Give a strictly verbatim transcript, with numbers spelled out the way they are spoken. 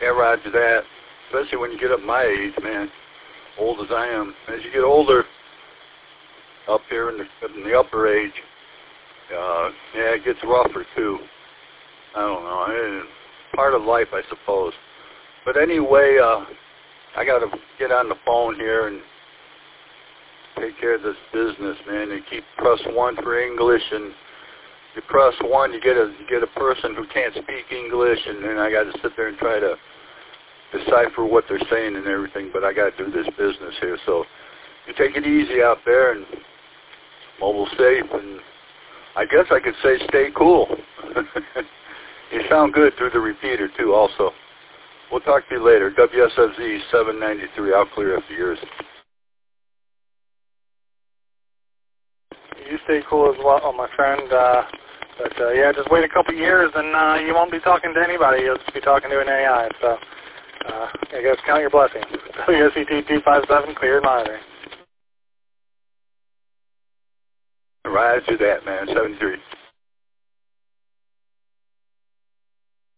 Yeah, roger that. Especially when you get up my age, man, old as I am. As you get older, up here in the, in the upper age, uh, yeah, it gets rougher too. I don't know. It's part of life, I suppose. But anyway, uh, I got to get on the phone here and take care of this business, man. You keep press one for English, and you press one, you get a you get a person who can't speak English, and then I got to sit there and try to decipher what they're saying and everything. But I got to do this business here, so you take it easy out there and mobile safe, and I guess I could say stay cool. You sound good through the repeater too. Also, we'll talk to you later. W S F Z seven ninety-three. I'll clear after yours. You stay cool as well, my friend. Uh, but uh, yeah, just wait a couple years and uh, you won't be talking to anybody. You'll just be talking to an A I. So uh, I guess count your blessings. W S E T two five seven, cleared monitoring. Roger that, man. seventy-three.